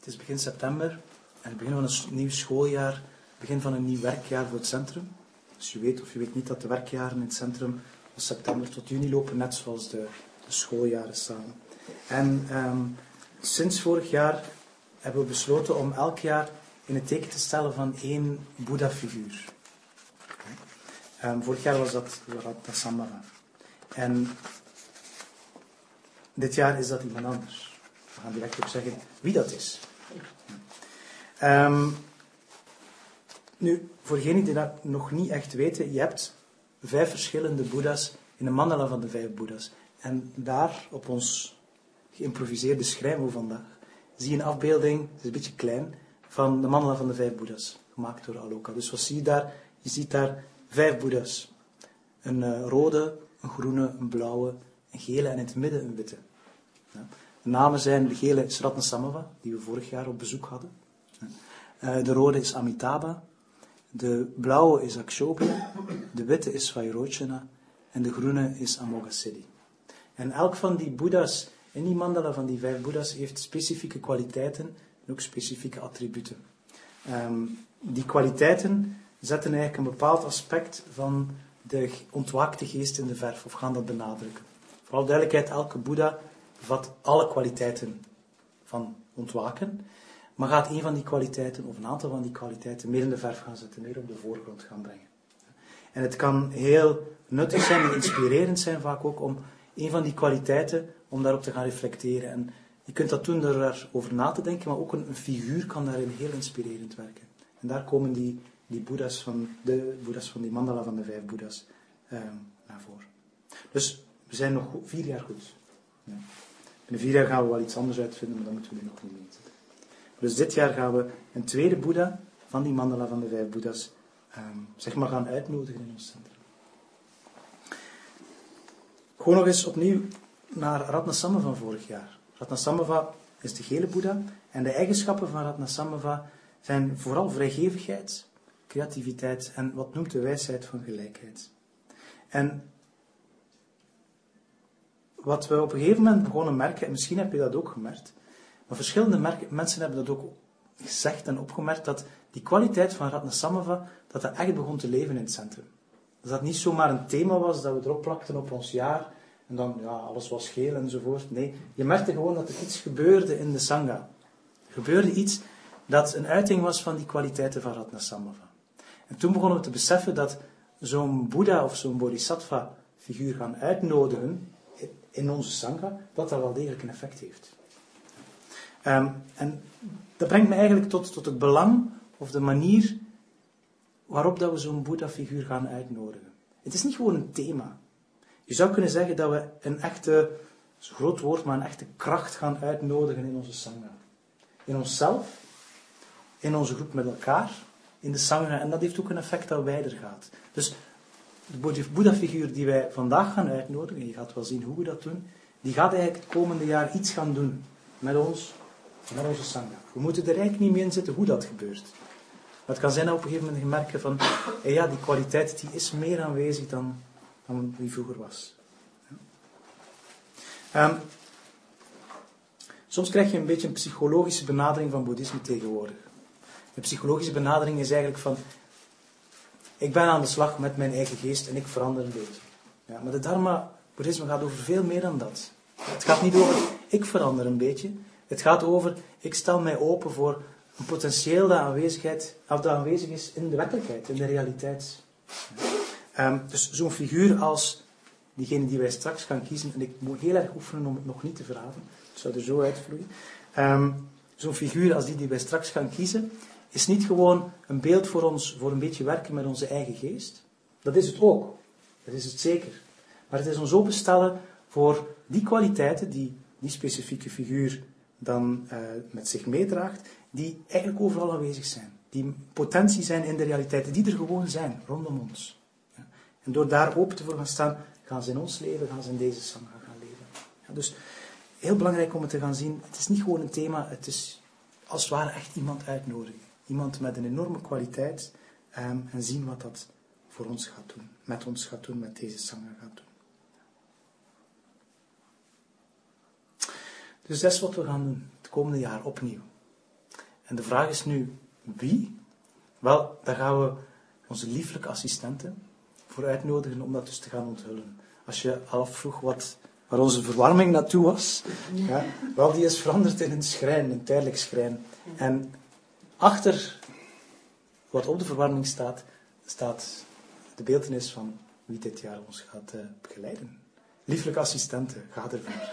Het is begin september en het begin van een nieuw schooljaar, het begin van een nieuw werkjaar voor het centrum. Dus je weet of je weet niet dat de werkjaren in het centrum van september tot juni lopen, net zoals de schooljaren samen. En sinds vorig jaar hebben we besloten om elk jaar in het teken te stellen van 1 Boeddha-figuur. Vorig jaar was dat Ratnasambhava. En dit jaar is dat iemand anders. We gaan direct ook zeggen wie dat is. Nu, voor degenen die dat nog niet echt weten, je hebt 5 verschillende boeddha's in de mandala van de 5 boeddha's. En daar, op ons geïmproviseerde schrijven vandaag, zie je een afbeelding, het is een beetje klein, van de mandala van de 5 boeddha's, gemaakt door Aloka. Dus wat zie je daar? Je ziet daar 5 boeddha's. Een rode, een groene, een blauwe, een gele en in het midden een witte. Ja. De namen zijn, de gele is Ratnasambhava, die we vorig jaar op bezoek hadden. De rode is Amitabha, de blauwe is Akshobhya, de witte is Vairochana en de groene is Amoghasiddhi. En elk van die boeddha's, in die mandala van die 5 boeddha's, heeft specifieke kwaliteiten en ook specifieke attributen. Die kwaliteiten zetten eigenlijk een bepaald aspect van de ontwaakte geest in de verf, of gaan dat benadrukken. Voor alle duidelijkheid, elke boeddha bevat alle kwaliteiten van ontwaken, maar gaat een van die kwaliteiten, of een aantal van die kwaliteiten, meer in de verf gaan zetten, meer op de voorgrond gaan brengen. En het kan heel nuttig zijn en inspirerend zijn vaak ook om een van die kwaliteiten, om daarop te gaan reflecteren. En je kunt dat doen door erover na te denken, maar ook een figuur kan daarin heel inspirerend werken. En daar komen die boeddha's van die mandala van de 5 boeddha's naar voren. Dus we zijn nog 4 jaar goed. Ja. Binnen 4 jaar gaan we wel iets anders uitvinden, maar dat moeten we nu nog niet weten. Dus dit jaar gaan we een tweede boeddha van die mandala van de 5 boeddha's zeg maar gaan uitnodigen in ons centrum. Gewoon nog eens opnieuw naar Ratnasambhava van vorig jaar. Ratnasambhava is de gele boeddha en de eigenschappen van Ratnasambhava zijn vooral vrijgevigheid, creativiteit en wat noemt de wijsheid van gelijkheid. En wat we op een gegeven moment begonnen merken, en misschien heb je dat ook gemerkt, maar verschillende mensen hebben dat ook gezegd en opgemerkt, dat die kwaliteit van Ratnasambhava, dat echt begon te leven in het centrum. Dat dat niet zomaar een thema was dat we erop plakten op ons jaar, en dan, ja, alles was geel enzovoort. Nee, je merkte gewoon dat er iets gebeurde in de Sangha. Er gebeurde iets dat een uiting was van die kwaliteiten van Ratnasambhava. En toen begonnen we te beseffen dat zo'n Boeddha of zo'n Bodhisattva figuur gaan uitnodigen in onze Sangha, dat wel degelijk een effect heeft. En dat brengt me eigenlijk tot het belang of de manier waarop dat we zo'n Boeddha-figuur gaan uitnodigen. Het is niet gewoon een thema. Je zou kunnen zeggen dat we een echte, dat is een groot woord, maar een echte kracht gaan uitnodigen in onze Sangha. In onszelf, in onze groep met elkaar, in de Sangha, en dat heeft ook een effect dat wijder gaat. Dus de Boeddha-figuur die wij vandaag gaan uitnodigen, en je gaat wel zien hoe we dat doen, die gaat eigenlijk het komende jaar iets gaan doen met ons, met onze Sangha. We moeten er eigenlijk niet mee in zitten hoe dat gebeurt. Maar het kan zijn dat op een gegeven moment merken van, ja, die kwaliteit die is meer aanwezig dan die vroeger was. Soms krijg je een beetje een psychologische benadering van boeddhisme tegenwoordig. De psychologische benadering is eigenlijk van, ik ben aan de slag met mijn eigen geest en ik verander een beetje. Ja, maar de Dharma-boeddhisme gaat over veel meer dan dat. Het gaat niet over, ik verander een beetje. Het gaat over, ik stel mij open voor een potentieel dat aanwezig is in de werkelijkheid, in de realiteit. Dus zo'n figuur als diegene die wij straks gaan kiezen, en ik moet heel erg oefenen om het nog niet te verraden, het zou er zo uitvloeien. Zo'n figuur als die wij straks gaan kiezen, is niet gewoon een beeld voor ons, voor een beetje werken met onze eigen geest. Dat is het ook. Dat is het zeker. Maar het is ons openstellen voor die kwaliteiten die die specifieke figuur dan met zich meedraagt, die eigenlijk overal aanwezig zijn. Die potentie zijn in de realiteit, die er gewoon zijn, rondom ons. Ja. En door daar open te voor gaan staan, gaan ze in ons leven, gaan ze in deze Sangha gaan leven. Ja, dus heel belangrijk om het te gaan zien, het is niet gewoon een thema, het is als het ware echt iemand uitnodigen. Iemand met een enorme kwaliteit en zien wat dat voor ons gaat doen, met deze Sangha gaat doen. Dus dat is wat we gaan doen, het komende jaar opnieuw. En de vraag is nu, wie? Wel, daar gaan we onze lieflijke assistenten voor uitnodigen om dat dus te gaan onthullen. Als je afvroeg waar onze verwarming naartoe was, ja, wel, die is veranderd in een schrijn, een tijdelijk schrijn. En achter wat op de verwarming staat, staat de beeltenis van wie dit jaar ons gaat begeleiden. Lieflijke assistenten, ga ervoor.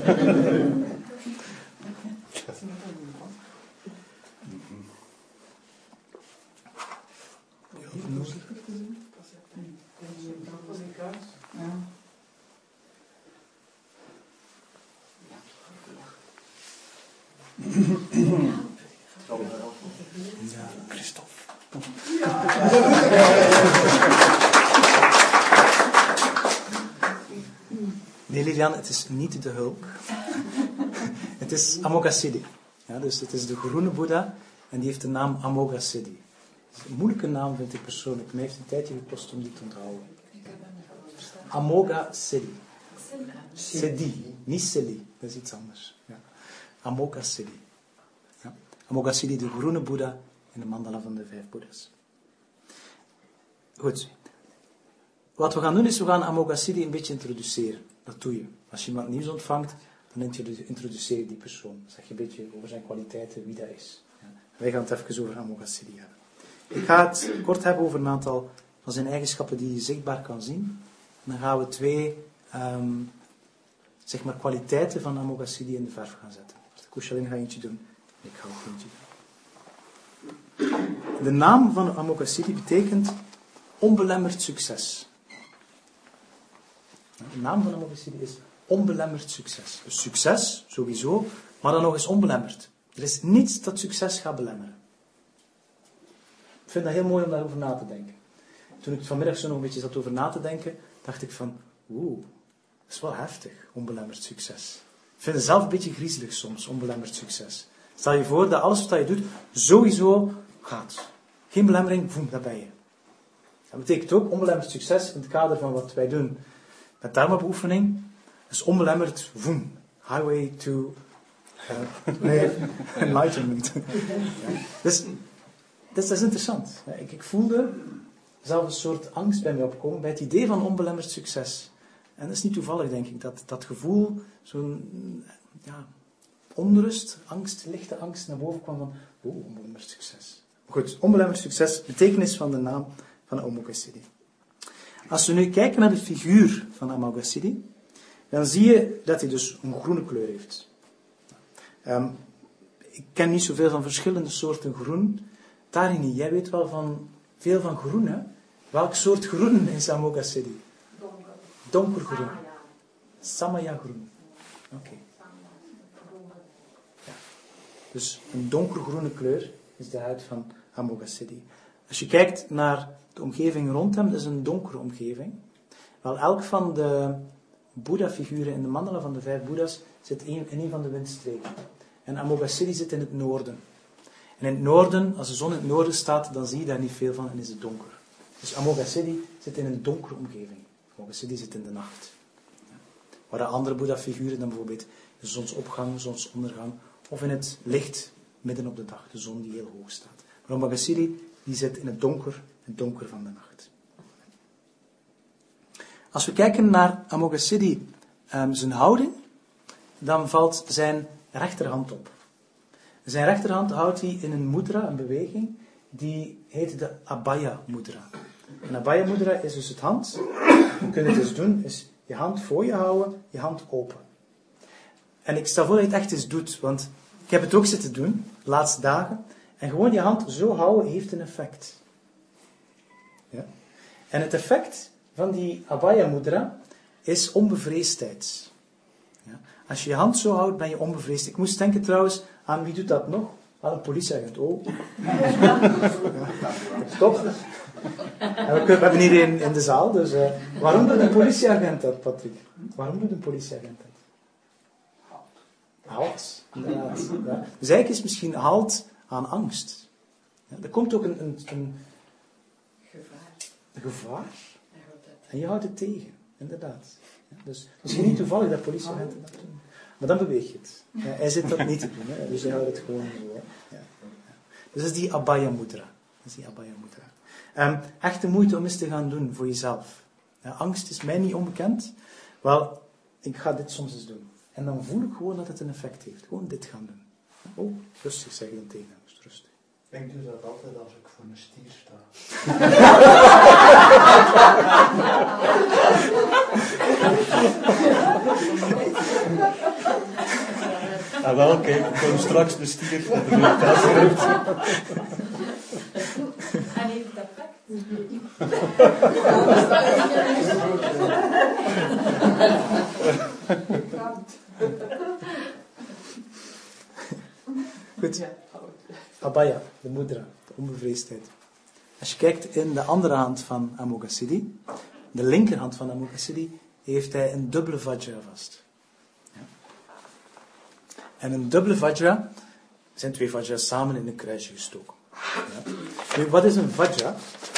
Ja, Christophe. Nee, Lilian, het is niet de hulk. Het is Amoghasiddhi. Ja, dus het is de groene Boeddha en die heeft de naam Amoghasiddhi. Het is een moeilijke naam, vind ik persoonlijk. Mij heeft een tijdje gekost om die te onthouden. Amoghasiddhi. Siddhi, niet Siddhi, dat is iets anders. Ja. Amoghasiddhi. Ja. Amoghasiddhi, de groene Boeddha in de mandala van de 5 Boeddha's. Goed. Wat we gaan doen is, we gaan Amoghasiddhi een beetje introduceren. Dat doe je. Als je iemand nieuws ontvangt, dan introduceer je die persoon. Dan zeg je een beetje over zijn kwaliteiten, wie dat is. Ja. Wij gaan het even over Amoghasiddhi hebben. Ik ga het kort hebben over een aantal van zijn eigenschappen die je zichtbaar kan zien. En dan gaan we 2 kwaliteiten van Amoghasiddhi in de verf gaan zetten. Dus de Kushalin gaat eentje doen en ik ga ook eentje doen. De naam van Amoghasiddhi betekent onbelemmerd succes. De naam van Amoghasiddhi is onbelemmerd succes. Dus succes, sowieso, maar dan nog eens onbelemmerd. Er is niets dat succes gaat belemmeren. Ik vind dat heel mooi om daarover na te denken. Toen ik vanmiddag zo nog een beetje zat over na te denken, dacht ik van, dat is wel heftig, onbelemmerd succes. Ik vind het zelf een beetje griezelig soms, onbelemmerd succes. Stel je voor dat alles wat je doet, sowieso gaat. Geen belemmering, boem, dat ben je. Dat betekent ook onbelemmerd succes in het kader van wat wij doen met dharma-beoefening. Dus onbelemmerd, boem, highway to enlightenment. Dus dat is interessant. Ik voelde zelf een soort angst bij mij opkomen bij het idee van onbelemmerd succes. En dat is niet toevallig, denk ik, dat gevoel, zo'n onrust, angst, lichte angst naar boven kwam van, onbelemmerd succes. Goed, onbelemmerd succes, betekenis van de naam van Amoghasiddhi. Als we nu kijken naar de figuur van Amoghasiddhi, dan zie je dat hij dus een groene kleur heeft. Ik ken niet zoveel van verschillende soorten groen. Tarini, jij weet wel veel van groen, hè? Welk soort groen is Amoghasiddhi? Donkergroen. Samaya groen. Oké. Ja. Dus een donkergroene kleur is de huid van Amoghasiddhi. Als je kijkt naar de omgeving rond hem, dat is een donkere omgeving. Wel, elk van de Boeddha-figuren in de mandala van de 5 Boeddha's zit in een van de windstreken. En Amoghasiddhi zit in het noorden. En in het noorden, als de zon in het noorden staat, dan zie je daar niet veel van en is het donker. Dus Amoghasiddhi zit in een donkere omgeving. Amoghasiddhi zit in de nacht. Ja. Waar de andere Boeddha-figuren dan bijvoorbeeld de zonsopgang, zonsondergang, of in het licht midden op de dag, de zon die heel hoog staat. Maar Amoghasiddhi die zit in het donker van de nacht. Als we kijken naar Amoghasiddhi, zijn houding, dan valt zijn rechterhand op. Zijn rechterhand houdt hij in een mudra, een beweging, die heet de Abhaya mudra. Een Abhaya mudra is dus het hand. Je kunt het dus doen, is je hand voor je houden, je hand open. En ik stel voor dat je het echt eens doet, want ik heb het ook zitten doen, de laatste dagen. En gewoon je hand zo houden heeft een effect. Ja? En het effect van die Abhaya mudra is onbevreesdheid. Ja? Als je je hand zo houdt, ben je onbevreesd. Ik moest denken trouwens aan wie doet dat nog? Aan een politieagent. Oh. Ja. Stop. En we hebben hier in de zaal, dus waarom doet een politieagent dat, Patrick? Waarom doet een politieagent dat? Halt. Inderdaad. Ja. Dus eigenlijk is misschien halt aan angst. Ja, er komt ook een gevaar. En je houdt het tegen. Inderdaad. Ja, dus misschien niet toevallig dat politieagenten dat doen. Maar dan beweeg je het. Ja, hij zit dat niet te doen. Hè. Dus hij houdt het gewoon zo. Hè. Ja. Dus dat is die Abhaya Mudra. Echt de moeite om eens te gaan doen voor jezelf. Angst is mij niet onbekend. Wel, ik ga dit soms eens doen. En dan voel ik gewoon dat het een effect heeft. Gewoon dit gaan doen. Oh, rustig, zeg je dan tegen hem. Rustig. Ik doe dat altijd als ik voor een stier sta. Wel, kijk, ik kom straks de stier op de En heeft het effect? Goed. Abhaya, de mudra, de onbevreesdheid. Als je kijkt in de andere hand van Amoghasiddhi, de linkerhand van Amoghasiddhi, heeft hij een dubbele vajra vast. Ja. En een dubbele vajra zijn twee vajra's samen in een kruisje gestoken. Ja. Nu, wat is een vajra?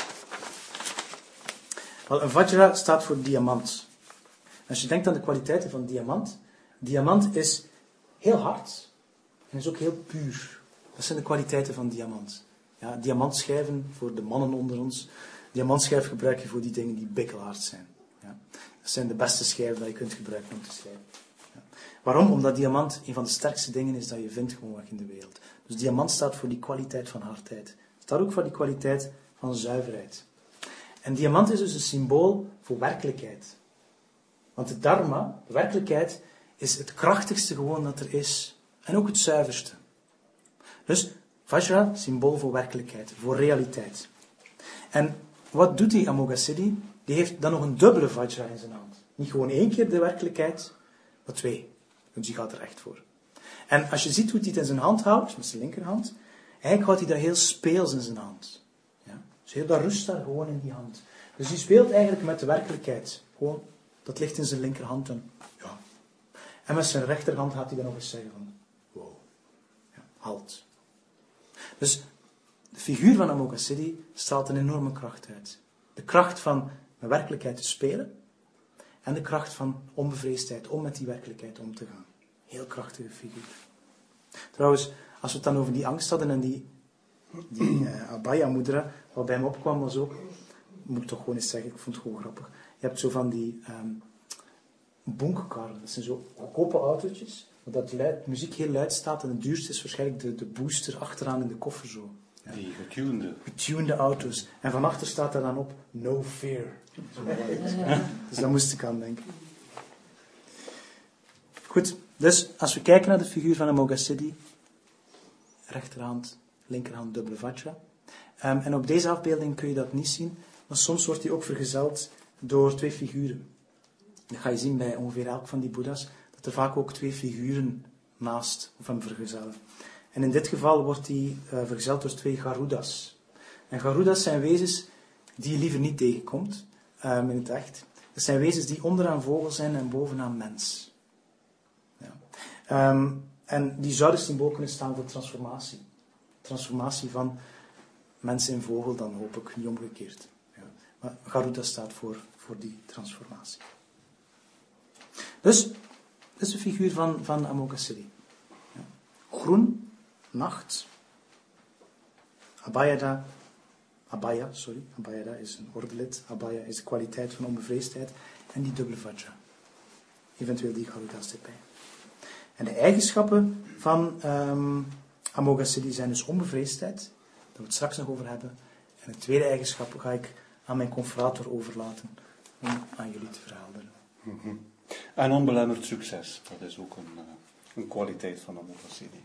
Wel, een vajra staat voor diamant. Als je denkt aan de kwaliteiten van diamant is heel hard en is ook heel puur. Dat zijn de kwaliteiten van diamant. Ja, diamantschijven voor de mannen onder ons. Diamantschijf gebruik je voor die dingen die bikkelhard zijn. Ja. Dat zijn de beste schijven dat je kunt gebruiken om te schrijven. Ja. Waarom? Omdat diamant een van de sterkste dingen is dat je vindt gewoon in de wereld. Dus diamant staat voor die kwaliteit van hardheid. Het staat ook voor die kwaliteit van zuiverheid. En diamant is dus een symbool voor werkelijkheid. Want de dharma, de werkelijkheid, is het krachtigste gewoon dat er is. En ook het zuiverste. Dus vajra, symbool voor werkelijkheid, voor realiteit. En wat doet die Amoghasiddhi? Die heeft dan nog een dubbele vajra in zijn hand. Niet gewoon één keer de werkelijkheid, maar twee. Dus die gaat er echt voor. En als je ziet hoe hij het in zijn hand houdt, met zijn linkerhand, eigenlijk houdt hij dat heel speels in zijn hand. Ja? Dus heel dat rust daar gewoon in die hand. Dus hij speelt eigenlijk met de werkelijkheid. Gewoon, dat ligt in zijn linkerhand. En met zijn rechterhand gaat hij dan nog eens zeggen van, wow, ja, halt. Dus de figuur van Amoghasiddhi straalt een enorme kracht uit. De kracht van met werkelijkheid te spelen en de kracht van onbevreesdheid, om met die werkelijkheid om te gaan. Heel krachtige figuur. Trouwens, als we het dan over die angst hadden en die Abhaya Mudra, wat bij me opkwam was ook, moet ik toch gewoon eens zeggen, ik vond het gewoon grappig. Je hebt zo van die bonkkarren, dat zijn zo goedkope autootjes, dat muziek heel luid staat en het duurste is waarschijnlijk de booster achteraan in de koffer zo. Ja. Die getunede auto's. En van achter staat er dan op no fear. Dus daar moest ik aan denken. Goed, dus als we kijken naar de figuur van Amoghasiddhi, rechterhand, linkerhand, dubbele vajra. En op deze afbeelding kun je dat niet zien, maar soms wordt hij ook vergezeld door twee figuren. Dat ga je zien bij ongeveer elk van die boeddha's, dat er vaak ook twee figuren naast of hem vergezellen. En in dit geval wordt hij vergezeld door twee Garuda's. En Garuda's zijn wezens die je liever niet tegenkomt in het echt. Dat zijn wezens die onderaan vogel zijn en bovenaan mens. Ja. En die zouden symbool kunnen staan voor transformatie. Transformatie van mens in vogel, dan hoop ik, niet omgekeerd. Ja. Maar Garuda staat voor die transformatie. Dus, dat is de figuur van Amoghasiddhi. Ja. Groen, nacht. Abhaya is een ordelid. Abhaya is de kwaliteit van onbevreesdheid. En die dubbele vajra. Eventueel die Garuda's erbij. En de eigenschappen van Amoghasiddhi zijn dus onbevreesdheid. Daar we het straks nog over hebben. En de tweede eigenschap ga ik aan mijn confrater overlaten. Om aan jullie te verhelderen. Mm-hmm. En onbelemmerd succes. Dat is ook een kwaliteit van Amoghasiddhi.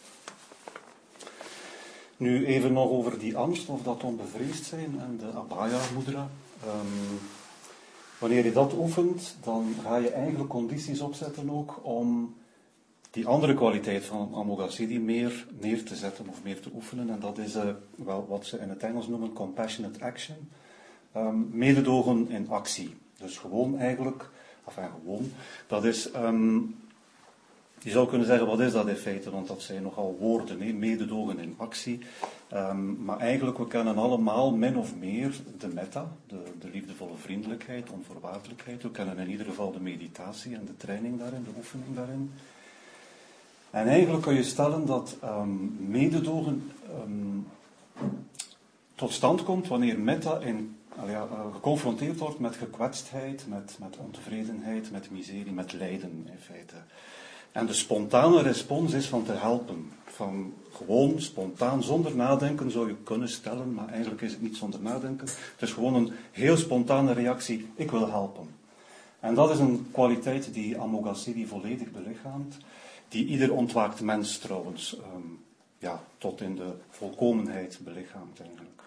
Nu even nog over die angst of dat onbevreesd zijn en de Abhaya Mudra. Wanneer je dat oefent, dan ga je eigenlijk condities opzetten ook om die andere kwaliteit van Amoghasiddhi meer neer te zetten of meer te oefenen. En dat is wel wat ze in het Engels noemen compassionate action. Mededogen in actie. Dus gewoon eigenlijk, dat is, je zou kunnen zeggen, wat is dat in feite? Want dat zijn nogal woorden, mededogen in actie. Maar eigenlijk, we kennen allemaal min of meer de metta, de liefdevolle vriendelijkheid, onvoorwaardelijkheid. We kennen in ieder geval de meditatie en de training daarin, de oefening daarin. En eigenlijk kun je stellen dat mededogen tot stand komt wanneer metta geconfronteerd wordt met gekwetstheid, met ontevredenheid, met miserie, met lijden in feite. En de spontane respons is van te helpen. Van gewoon spontaan, zonder nadenken zou je kunnen stellen, maar eigenlijk is het niet zonder nadenken. Het is gewoon een heel spontane reactie, ik wil helpen. En dat is een kwaliteit die Amoghasiddhi volledig belichaamt, die ieder ontwaakt mens trouwens tot in de volkomenheid belichaamt eigenlijk.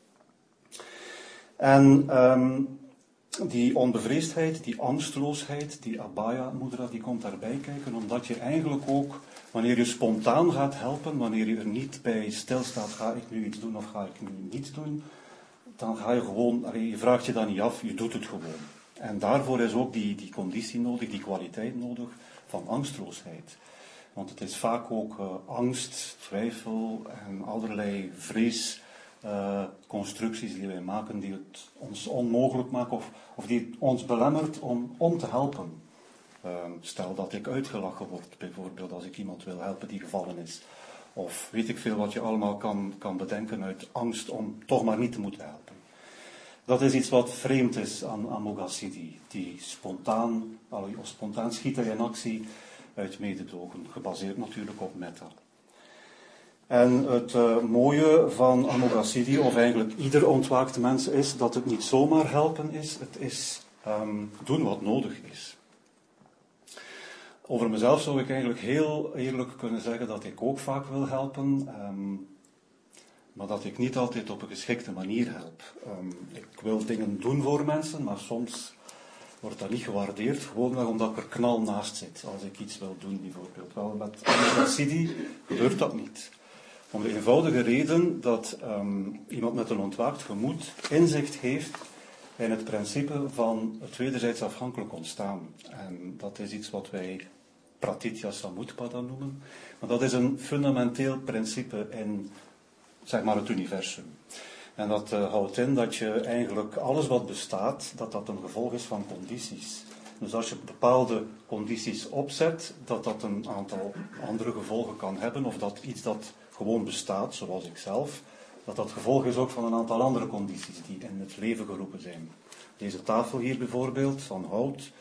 En die onbevreesdheid, die angstloosheid, die abhaya mudra, die komt daarbij kijken, omdat je eigenlijk ook, wanneer je spontaan gaat helpen, wanneer je er niet bij stilstaat, ga ik nu iets doen of ga ik nu niets doen, dan ga je gewoon, je vraagt je dat niet af, je doet het gewoon. En daarvoor is ook die conditie nodig, die kwaliteit nodig van angstloosheid. Want het is vaak ook angst, twijfel en allerlei vreesconstructies die wij maken die het ons onmogelijk maken of die het ons belemmert om te helpen. Stel dat ik uitgelachen word, bijvoorbeeld als ik iemand wil helpen die gevallen is. Of weet ik veel wat je allemaal kan bedenken uit angst om toch maar niet te moeten helpen. Dat is iets wat vreemd is aan Amoghasiddhi. Die spontaan schiet hij in actie uit mededogen, gebaseerd natuurlijk op metta. En het mooie van Amoghasiddhi, of eigenlijk ieder ontwaakte mens, is dat het niet zomaar helpen is, het is doen wat nodig is. Over mezelf zou ik eigenlijk heel eerlijk kunnen zeggen dat ik ook vaak wil helpen, maar dat ik niet altijd op een geschikte manier help. Ik wil dingen doen voor mensen, maar soms wordt dat niet gewaardeerd, gewoonweg omdat ik er knal naast zit als ik iets wil doen bijvoorbeeld. Wel, met Amoghasiddhi gebeurt dat niet. Om de eenvoudige reden dat iemand met een ontwaakt gemoed inzicht heeft in het principe van het wederzijds afhankelijk ontstaan. En dat is iets wat wij Pratitya Samutpada noemen. Maar dat is een fundamenteel principe in, zeg maar, het universum. En dat houdt in dat je eigenlijk alles wat bestaat, dat een gevolg is van condities. Dus als je bepaalde condities opzet, dat een aantal andere gevolgen kan hebben, of dat iets dat gewoon bestaat, zoals ik zelf, dat gevolg is ook van een aantal andere condities die in het leven geroepen zijn. Deze tafel hier bijvoorbeeld, van hout.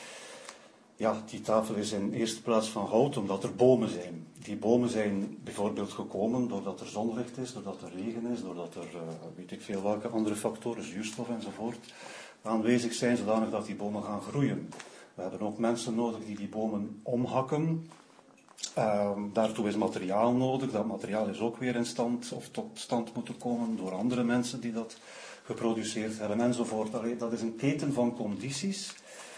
Ja, die tafel is in eerste plaats van hout omdat er bomen zijn. Die bomen zijn bijvoorbeeld gekomen doordat er zonlicht is, doordat er regen is, doordat er, weet ik veel welke andere factoren, zuurstof enzovoort, aanwezig zijn, zodanig dat die bomen gaan groeien. We hebben ook mensen nodig die bomen omhakken. Daartoe is materiaal nodig. Dat materiaal is ook weer in stand of tot stand moeten komen door andere mensen die dat geproduceerd hebben enzovoort. Allee, dat is een keten van condities.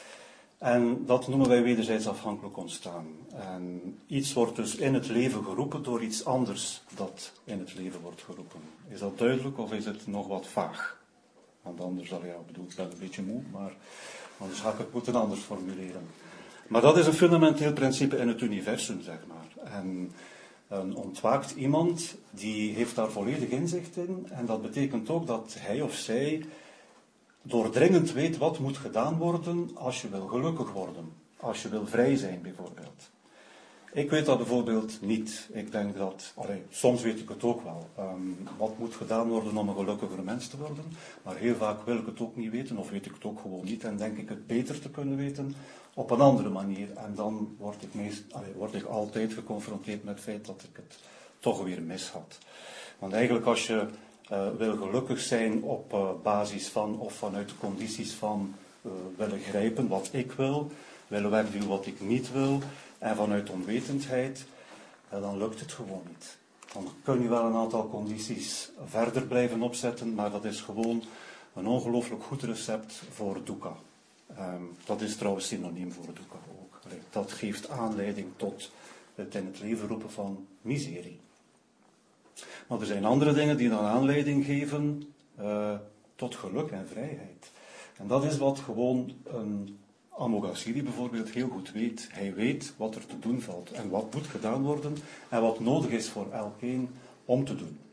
En dat noemen wij wederzijds afhankelijk ontstaan. En iets wordt dus in het leven geroepen door iets anders dat in het leven wordt geroepen. Is dat duidelijk of is het nog wat vaag? Want anders, ik ben een beetje moe, maar anders ga ik het moeten anders formuleren. Maar dat is een fundamenteel principe in het universum, zeg maar. En een ontwaakt iemand, die heeft daar volledig inzicht in. En dat betekent ook dat hij of zij doordringend weet wat moet gedaan worden als je wil gelukkig worden. Als je wil vrij zijn, bijvoorbeeld. Ik weet dat bijvoorbeeld niet. Ik denk dat, soms weet ik het ook wel. Wat moet gedaan worden om een gelukkiger mens te worden. Maar heel vaak wil ik het ook niet weten, of weet ik het ook gewoon niet. En denk ik het beter te kunnen weten op een andere manier. En dan word ik altijd geconfronteerd met het feit dat ik het toch weer mis had. Want eigenlijk als je wil gelukkig zijn op basis van, of vanuit de condities van willen grijpen wat ik wil, willen wegduwen wat ik niet wil, en vanuit onwetendheid, dan lukt het gewoon niet. Dan kun je wel een aantal condities verder blijven opzetten, maar dat is gewoon een ongelooflijk goed recept voor dukkha. Dat is trouwens synoniem voor dukkha ook. Dat geeft aanleiding tot het in het leven roepen van miserie. Maar er zijn andere dingen die dan aanleiding geven tot geluk en vrijheid. En dat is wat gewoon een Amoghasiddhi bijvoorbeeld heel goed weet. Hij weet wat er te doen valt en wat moet gedaan worden en wat nodig is voor elkeen om te doen.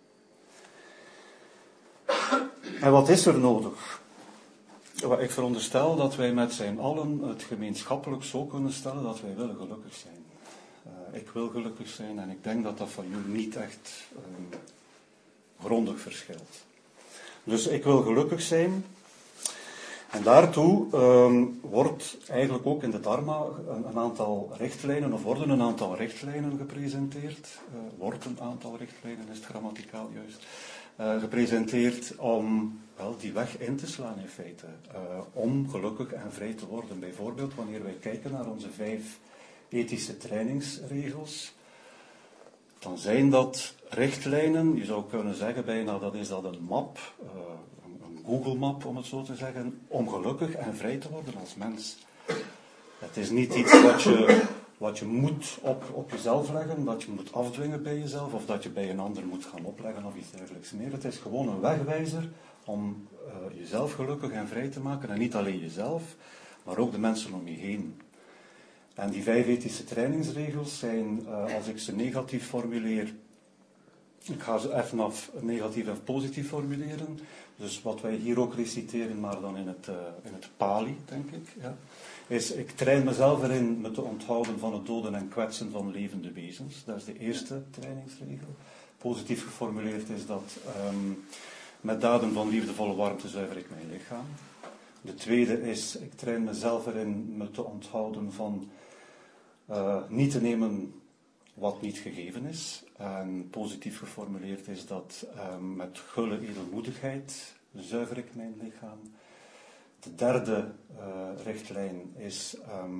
En wat is er nodig? Ik veronderstel dat wij met z'n allen het gemeenschappelijk zo kunnen stellen dat wij willen gelukkig zijn. Ik wil gelukkig zijn en ik denk dat dat van jullie niet echt grondig verschilt. Dus ik wil gelukkig zijn. En daartoe wordt eigenlijk ook in de Dharma een aantal richtlijnen, of worden een aantal richtlijnen gepresenteerd. Wordt een aantal richtlijnen, is het grammaticaal juist. Gepresenteerd om die weg in te slaan in feite. Om gelukkig en vrij te worden. Bijvoorbeeld wanneer wij kijken naar onze 5 ethische trainingsregels, dan zijn dat richtlijnen, je zou kunnen zeggen bijna dat is dat een map, een Google-map om het zo te zeggen, om gelukkig en vrij te worden als mens. Het is niet iets wat je moet op jezelf leggen, dat je moet afdwingen bij jezelf, of dat je bij een ander moet gaan opleggen of iets dergelijks meer. Het is gewoon een wegwijzer om jezelf gelukkig en vrij te maken. En niet alleen jezelf, maar ook de mensen om je heen. En die 5 ethische trainingsregels zijn, als ik ze negatief formuleer, ik ga ze even af negatief en positief formuleren. Dus wat wij hier ook reciteren, maar dan in het Pali, denk ik, ja, is: ik train mezelf erin me te onthouden van het doden en kwetsen van levende wezens. Dat is de eerste trainingsregel. Positief geformuleerd is dat: met daden van liefdevolle warmte zuiver ik mijn lichaam. De tweede is: ik train mezelf erin me te onthouden van niet te nemen wat niet gegeven is. En positief geformuleerd is dat met gulle edelmoedigheid zuiver ik mijn lichaam. De derde richtlijn is: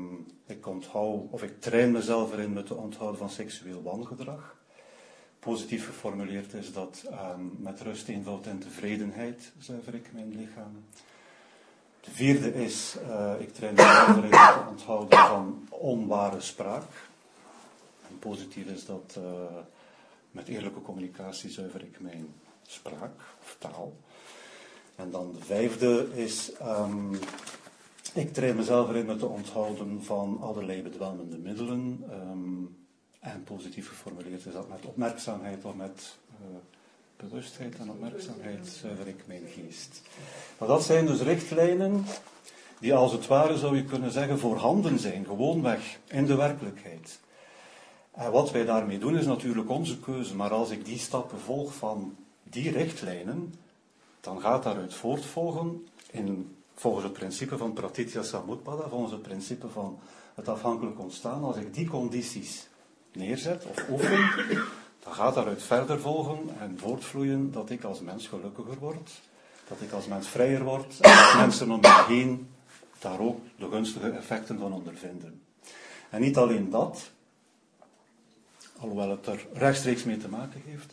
ik train mezelf erin me te onthouden van seksueel wangedrag. Positief geformuleerd is dat met rust, eenvoud en tevredenheid zuiver ik mijn lichaam. De vierde is: ik train mezelf erin te onthouden van onware spraak. En positief is dat met eerlijke communicatie zuiver ik mijn spraak of taal. En dan de vijfde is: ik train mezelf erin me te onthouden van allerlei bedwelmende middelen. En positief geformuleerd is dat met opmerkzaamheid of met bewustheid en opmerkzaamheid zuiver ik mijn geest. Maar dat zijn dus richtlijnen die als het ware, zou je kunnen zeggen, voorhanden zijn, gewoonweg, in de werkelijkheid. En wat wij daarmee doen is natuurlijk onze keuze, maar als ik die stappen volg van die richtlijnen, dan gaat daaruit voortvolgen, volgens het principe van Pratitya Samutpada, volgens het principe van het afhankelijk ontstaan, als ik die condities neerzet of oefen, dan gaat daaruit verder volgen en voortvloeien dat ik als mens gelukkiger word, dat ik als mens vrijer word en dat mensen om me heen daar ook de gunstige effecten van ondervinden. En niet alleen dat, alhoewel het er rechtstreeks mee te maken heeft,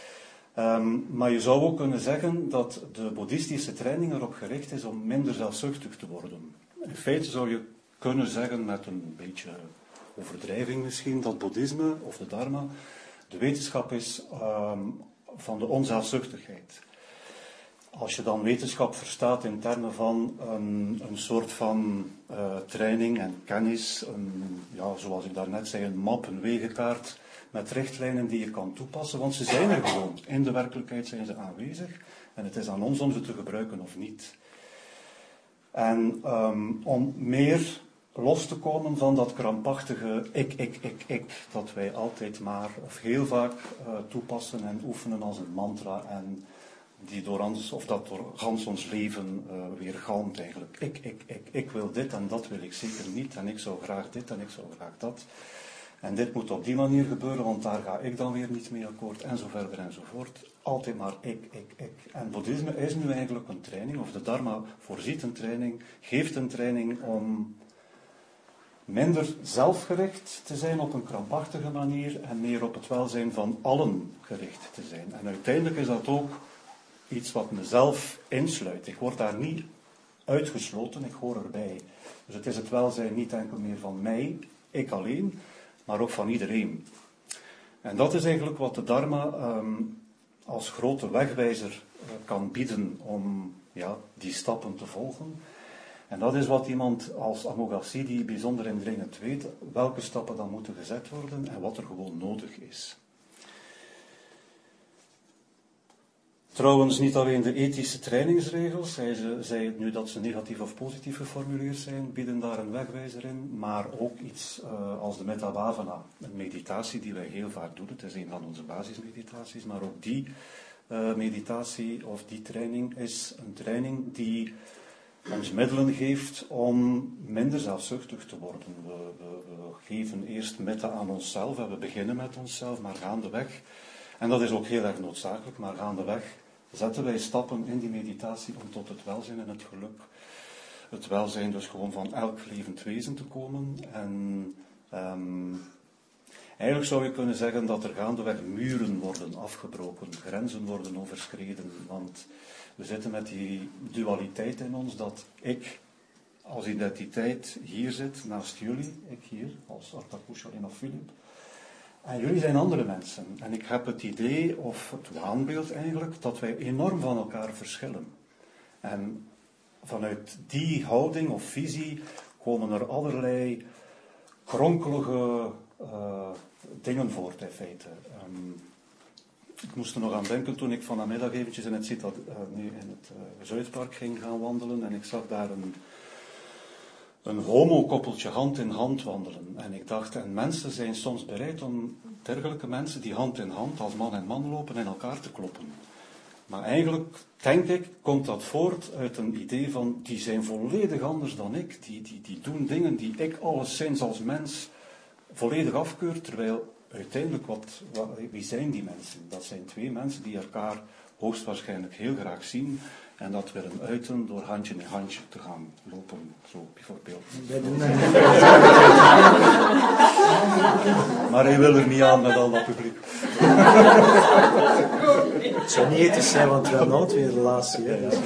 maar je zou ook kunnen zeggen dat de boeddhistische training erop gericht is om minder zelfzuchtig te worden. In feite zou je kunnen zeggen, met een beetje overdrijving misschien, dat boeddhisme of de dharma de wetenschap is van de onzelfzuchtigheid. Als je dan wetenschap verstaat in termen van een soort van training en kennis, zoals ik daarnet zei, een map, een wegenkaart met richtlijnen die je kan toepassen, want ze zijn er gewoon. In de werkelijkheid zijn ze aanwezig en het is aan ons om ze te gebruiken of niet. En om meer los te komen van dat krampachtige ik, dat wij altijd maar, of heel vaak toepassen en oefenen als een mantra en die door gans ons leven weergalmt eigenlijk. Ik wil dit en dat wil ik zeker niet en ik zou graag dit en ik zou graag dat. En dit moet op die manier gebeuren, want daar ga ik dan weer niet mee akkoord, en zo verder enzovoort. Altijd maar ik. En boeddhisme is nu eigenlijk een training, of de dharma voorziet een training, geeft een training om minder zelfgericht te zijn op een krampachtige manier en meer op het welzijn van allen gericht te zijn. En uiteindelijk is dat ook iets wat mezelf insluit. Ik word daar niet uitgesloten, ik hoor erbij. Dus het is het welzijn niet enkel meer van mij, ik alleen, maar ook van iedereen. En dat is eigenlijk wat de dharma als grote wegwijzer kan bieden om die stappen te volgen. En dat is wat iemand als Amoghasiddhi bijzonder indringend weet, welke stappen dan moeten gezet worden en wat er gewoon nodig is. Trouwens, niet alleen de ethische trainingsregels, zij het nu dat ze negatief of positief geformuleerd zijn, bieden daar een wegwijzer in, maar ook iets als de Metta Bhavana, een meditatie die wij heel vaak doen. Het is een van onze basismeditaties, maar ook die meditatie of die training is een training die ons middelen geeft om minder zelfzuchtig te worden. We geven eerst Metta aan onszelf en we beginnen met onszelf, maar gaandeweg, en dat is ook heel erg noodzakelijk, maar gaandeweg zetten wij stappen in die meditatie om tot het welzijn en het geluk. Het welzijn dus gewoon van elk levend wezen te komen. En eigenlijk zou je kunnen zeggen dat er gaandeweg muren worden afgebroken, grenzen worden overschreden. Want we zitten met die dualiteit in ons dat ik als identiteit hier zit naast jullie, ik hier als Artakusha of Philip. En jullie zijn andere mensen. En ik heb het idee, of het waanbeeld eigenlijk, dat wij enorm van elkaar verschillen. En vanuit die houding of visie komen er allerlei kronkelige dingen voort in feite. Ik moest er nog aan denken toen ik vanmiddag eventjes in het Zuidpark ging gaan wandelen. En ik zag daar een homo-koppeltje hand in hand wandelen. En ik dacht, en mensen zijn soms bereid om dergelijke mensen die hand in hand als man en man lopen in elkaar te kloppen. Maar eigenlijk, denk ik, komt dat voort uit een idee van, die zijn volledig anders dan ik. Die doen dingen die ik alleszins als mens volledig afkeur, terwijl uiteindelijk, wie zijn die mensen? Dat zijn twee mensen die elkaar hoogstwaarschijnlijk heel graag zien en dat willen uiten door handje in handje te gaan lopen, zo bijvoorbeeld. Maar hij wil er niet aan met al dat publiek. Het zou niet ethisch zijn, want we hebben altijd weer een relatie. Hè? Dus.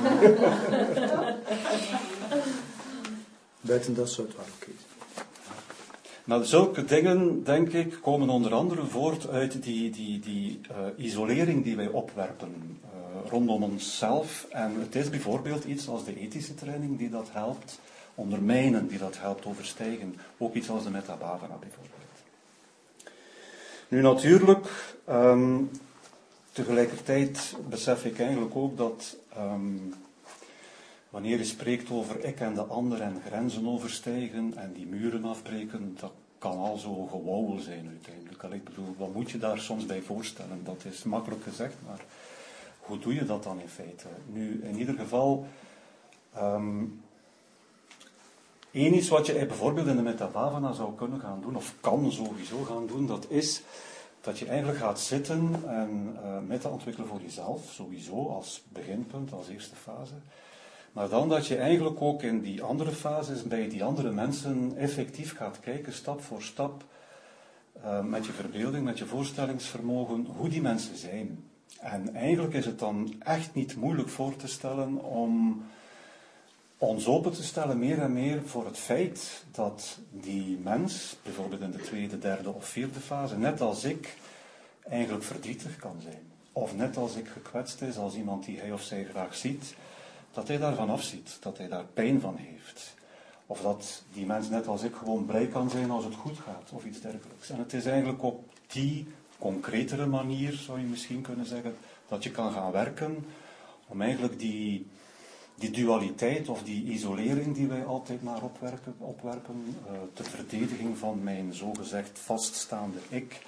Buiten dat zou het wel oké zijn. Maar zulke dingen, denk ik, komen onder andere voort uit die isolering die wij opwerpen rondom onszelf. En het is bijvoorbeeld iets als de ethische training die dat helpt ondermijnen, die dat helpt overstijgen. Ook iets als de Metta Bhavana bijvoorbeeld. Nu natuurlijk, tegelijkertijd besef ik eigenlijk ook dat wanneer je spreekt over ik en de ander en grenzen overstijgen en die muren afbreken, dat kan al zo gewauwel zijn uiteindelijk. Ik bedoel, wat moet je daar soms bij voorstellen? Dat is makkelijk gezegd, maar hoe doe je dat dan in feite? Nu, in ieder geval, één iets wat je bijvoorbeeld in de Metta Bhavana zou kunnen gaan doen, of kan sowieso gaan doen, dat is dat je eigenlijk gaat zitten en metta ontwikkelen voor jezelf, sowieso als beginpunt, als eerste fase. Maar dan dat je eigenlijk ook in die andere fases, bij die andere mensen, effectief gaat kijken, stap voor stap, met je verbeelding, met je voorstellingsvermogen, hoe die mensen zijn. En eigenlijk is het dan echt niet moeilijk voor te stellen om ons open te stellen meer en meer voor het feit dat die mens, bijvoorbeeld in de tweede, derde of vierde fase, net als ik, eigenlijk verdrietig kan zijn. Of net als ik gekwetst is als iemand die hij of zij graag ziet, dat hij daarvan afziet, dat hij daar pijn van heeft. Of dat die mens net als ik gewoon blij kan zijn als het goed gaat, of iets dergelijks. En het is eigenlijk op die concretere manier, zou je misschien kunnen zeggen, dat je kan gaan werken om eigenlijk die dualiteit of die isolering die wij altijd maar opwerpen, ter verdediging van mijn zogezegd vaststaande ik,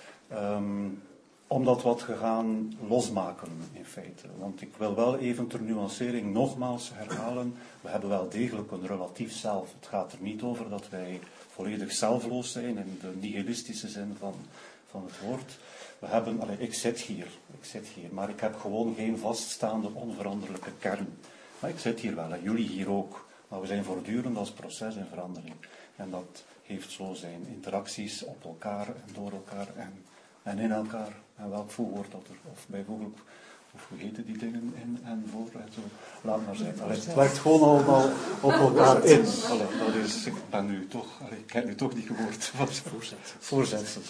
om dat wat te gaan losmaken in feite. Want ik wil wel even ter nuancering nogmaals herhalen, we hebben wel degelijk een relatief zelf. Het gaat er niet over dat wij volledig zelfloos zijn in de nihilistische zin van het woord. Ik zit hier, maar ik heb gewoon geen vaststaande onveranderlijke kern. Maar ik zit hier wel, en jullie hier ook. Maar we zijn voortdurend als proces in verandering. En dat heeft zo zijn interacties op elkaar en door elkaar en in elkaar. En welk voegwoord dat er, of bijvoorbeeld, of hoe heten die dingen in en voor en zo. Laat maar zijn. Het werkt gewoon allemaal op elkaar in. Ik heb nu toch die gewoord. Voorzetsel.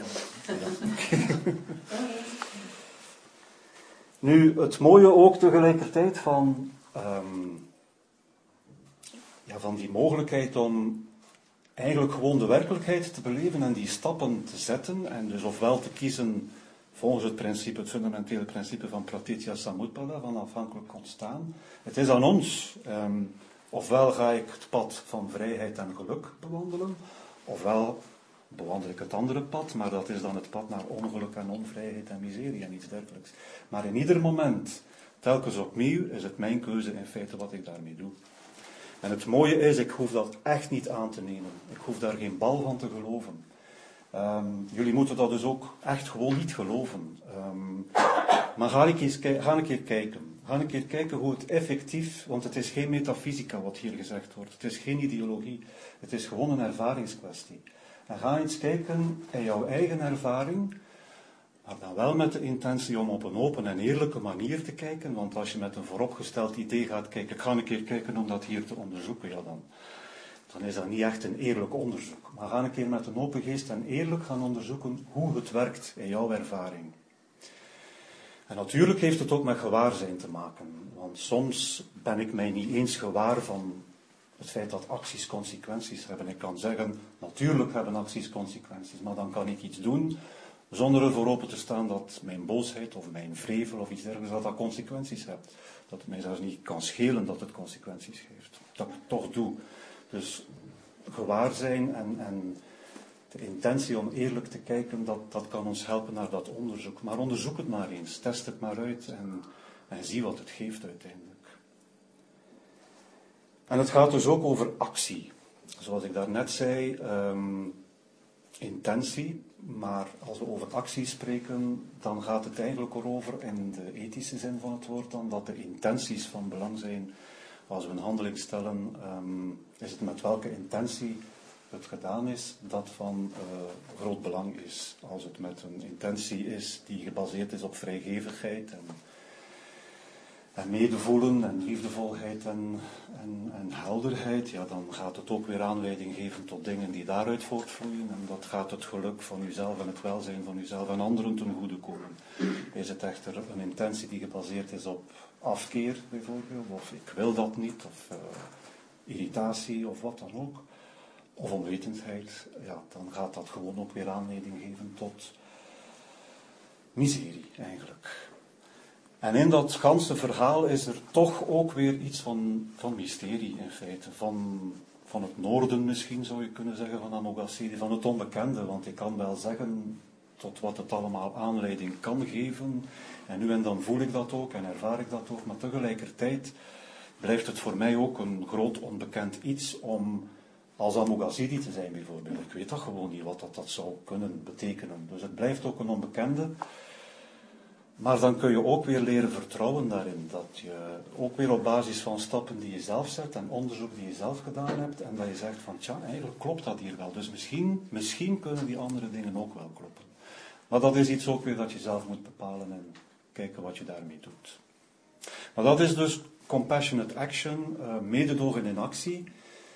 Nu, het mooie ook tegelijkertijd van die mogelijkheid om eigenlijk gewoon de werkelijkheid te beleven en die stappen te zetten en dus ofwel te kiezen volgens het fundamentele principe van pratitya samutpada, van afhankelijk ontstaan. Het is aan ons, ofwel ga ik het pad van vrijheid en geluk bewandelen, ofwel bewandel ik het andere pad, maar dat is dan het pad naar ongeluk en onvrijheid en miserie en iets dergelijks. Maar in ieder moment, telkens opnieuw, is het mijn keuze in feite wat ik daarmee doe. En het mooie is, ik hoef dat echt niet aan te nemen. Ik hoef daar geen bal van te geloven. Jullie moeten dat dus ook echt gewoon niet geloven. Maar ga een keer kijken. Ga een keer kijken hoe het effectief, want het is geen metafysica wat hier gezegd wordt. Het is geen ideologie. Het is gewoon een ervaringskwestie. En ga eens kijken in jouw eigen ervaring, maar dan wel met de intentie om op een open en eerlijke manier te kijken. Want als je met een vooropgesteld idee gaat kijken, ik ga een keer kijken om dat hier te onderzoeken, ja dan is dat niet echt een eerlijk onderzoek. Maar ga een keer met een open geest en eerlijk gaan onderzoeken hoe het werkt in jouw ervaring. En natuurlijk heeft het ook met gewaarzijn te maken. Want soms ben ik mij niet eens gewaar van het feit dat acties consequenties hebben. Ik kan zeggen, natuurlijk hebben acties consequenties, maar dan kan ik iets doen zonder ervoor open te staan dat mijn boosheid of mijn vrevel of iets dergelijks, dat consequenties heeft. Dat het mij zelfs niet kan schelen dat het consequenties heeft. Dat ik het toch doe. Dus gewaarzijn en de intentie om eerlijk te kijken, dat kan ons helpen naar dat onderzoek. Maar onderzoek het maar eens, test het maar uit en zie wat het geeft uiteindelijk. En het gaat dus ook over actie. Zoals ik daarnet zei, intentie. Maar als we over actie spreken, dan gaat het eigenlijk erover, in de ethische zin van het woord dan, dat de intenties van belang zijn. Als we een handeling stellen, is het met welke intentie het gedaan is, dat van groot belang is. Als het met een intentie is die gebaseerd is op vrijgevigheid en medevoelen en liefdevolheid en helderheid, ja, dan gaat het ook weer aanleiding geven tot dingen die daaruit voortvloeien. En dat gaat het geluk van uzelf en het welzijn van uzelf en anderen ten goede komen. Is het echter een intentie die gebaseerd is op afkeer bijvoorbeeld, of ik wil dat niet, of irritatie of wat dan ook, of onwetendheid, ja, dan gaat dat gewoon ook weer aanleiding geven tot miserie eigenlijk. En in dat ganse verhaal is er toch ook weer iets van mysterie in feite. Van het noorden misschien zou je kunnen zeggen van Amoghasiddhi, van het onbekende. Want ik kan wel zeggen tot wat het allemaal aanleiding kan geven. En nu en dan voel ik dat ook en ervaar ik dat ook. Maar tegelijkertijd blijft het voor mij ook een groot onbekend iets om als Amoghasiddhi te zijn bijvoorbeeld. Ik weet dat gewoon niet wat dat zou kunnen betekenen. Dus het blijft ook een onbekende. Maar dan kun je ook weer leren vertrouwen daarin. Dat je ook weer op basis van stappen die je zelf zet en onderzoek die je zelf gedaan hebt. En dat je zegt van tja, eigenlijk klopt dat hier wel. Dus misschien kunnen die andere dingen ook wel kloppen. Maar dat is iets ook weer dat je zelf moet bepalen en kijken wat je daarmee doet. Maar dat is dus compassionate action, mededogen in actie.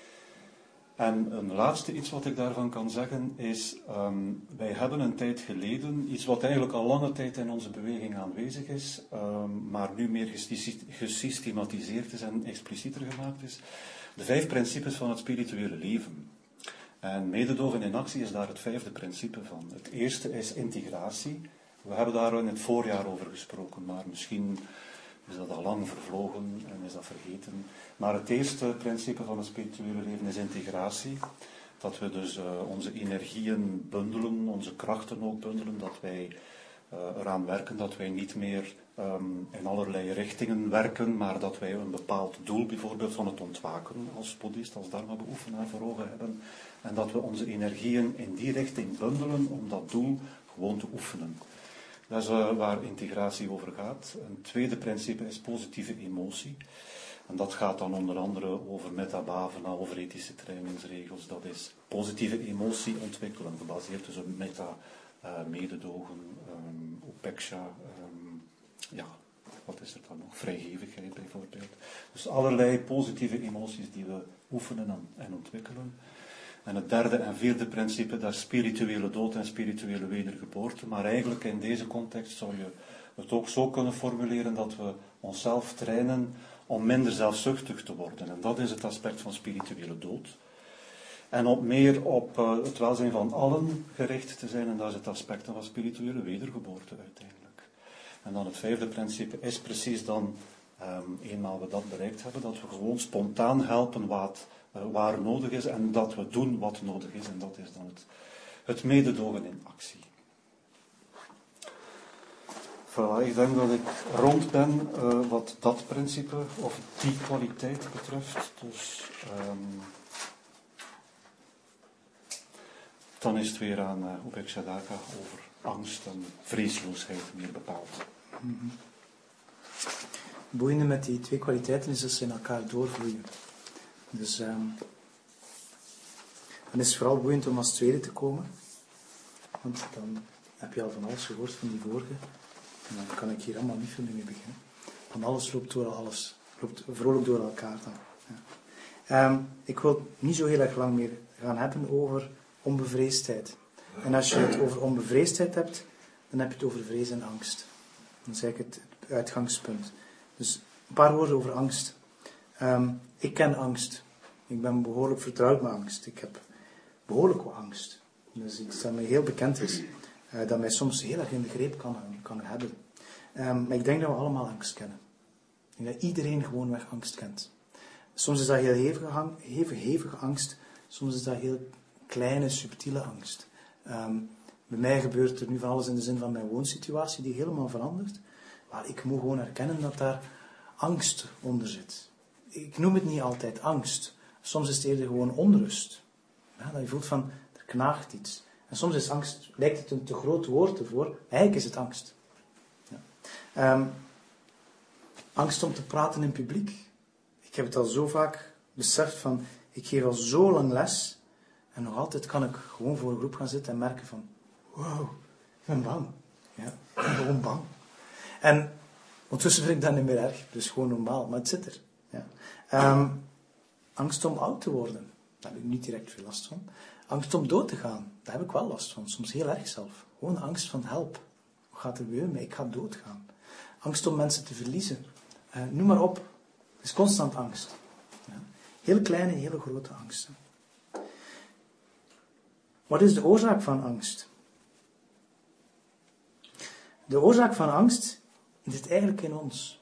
En een laatste iets wat ik daarvan kan zeggen is, wij hebben een tijd geleden, iets wat eigenlijk al lange tijd in onze beweging aanwezig is, maar nu meer gesystematiseerd is en explicieter gemaakt is, de 5 principes van het spirituele leven. En mededogen in actie is daar het 5e principe van. Het eerste is integratie. We hebben daar in het voorjaar over gesproken, maar misschien is dat al lang vervlogen en is dat vergeten. Maar het eerste principe van het spirituele leven is integratie. Dat we dus onze energieën bundelen, onze krachten ook bundelen. Dat wij eraan werken dat wij niet meer in allerlei richtingen werken, maar dat wij een bepaald doel, bijvoorbeeld van het ontwaken als boeddhist, als dharma-beoefenaar voor ogen hebben. En dat we onze energieën in die richting bundelen om dat doel gewoon te oefenen. Dat is waar integratie over gaat. Een tweede principe is positieve emotie. En dat gaat dan onder andere over metta-bhavana, over ethische trainingsregels. Dat is positieve emotie ontwikkelen, gebaseerd dus op metta, mededogen, upeksha, ja, wat is er dan nog? Vrijgevigheid bijvoorbeeld. Dus allerlei positieve emoties die we oefenen en ontwikkelen. En het derde en vierde principe, dat is spirituele dood en spirituele wedergeboorte. Maar eigenlijk in deze context zou je het ook zo kunnen formuleren dat we onszelf trainen om minder zelfzuchtig te worden. En dat is het aspect van spirituele dood. En om meer op het welzijn van allen gericht te zijn, en daar zit aspecten van spirituele wedergeboorte uiteindelijk. En dan het 5e principe is precies dan, eenmaal we dat bereikt hebben, dat we gewoon spontaan helpen waar nodig is en dat we doen wat nodig is. En dat is dan het mededogen in actie. Voilà, ik denk dat ik rond ben wat dat principe of die kwaliteit betreft. Dus dan is het weer aan Upekshadaka over angst en vreesloosheid meer bepaald. Mm-hmm. Het boeiende met die 2 kwaliteiten is dat ze in elkaar doorvloeien. Dus dan is het vooral boeiend om als tweede te komen. Want dan heb je al van alles gehoord van die vorige. En dan kan ik hier allemaal niet veel mee beginnen. Want alles loopt vrolijk door elkaar dan. Ja. Ik wil niet zo heel erg lang meer gaan hebben over onbevreesdheid. En als je het over onbevreesdheid hebt, dan heb je het over vrees en angst. Dat is eigenlijk het uitgangspunt. Dus een paar woorden over angst. Ik ken angst. Ik ben behoorlijk vertrouwd met angst. Ik heb behoorlijk wat angst. Dat is iets dat mij heel bekend is. Dat mij soms heel erg in de greep kan hebben. Maar ik denk dat we allemaal angst kennen. Ik denk dat iedereen gewoonweg angst kent. Soms is dat heel hevige angst. Soms is dat heel kleine, subtiele angst. Bij mij gebeurt er nu van alles in de zin van mijn woonsituatie, die helemaal verandert. Maar ik moet gewoon erkennen dat daar angst onder zit. Ik noem het niet altijd angst. Soms is het eerder gewoon onrust. Ja, dat je voelt van, er knaagt iets. En soms is angst, lijkt het een te groot woord ervoor. Eigenlijk is het angst. Ja. Angst om te praten in publiek. Ik heb het al zo vaak beseft van, ik geef al zo lang les. En nog altijd kan ik gewoon voor een groep gaan zitten en merken van, wow, ik ben bang. Ja, ik ben gewoon bang. En ondertussen vind ik dat niet meer erg. Dus gewoon normaal, maar het zit er. Ja. Angst om oud te worden. Daar heb ik niet direct veel last van. Angst om dood te gaan. Daar heb ik wel last van. Soms heel erg zelf. Gewoon angst van help. Wat gaat er gebeuren? Ik ga doodgaan. Angst om mensen te verliezen. Noem maar op. Het is constant angst. Ja. Heel kleine, hele grote angsten. Wat is de oorzaak van angst? De oorzaak van angst zit eigenlijk in ons.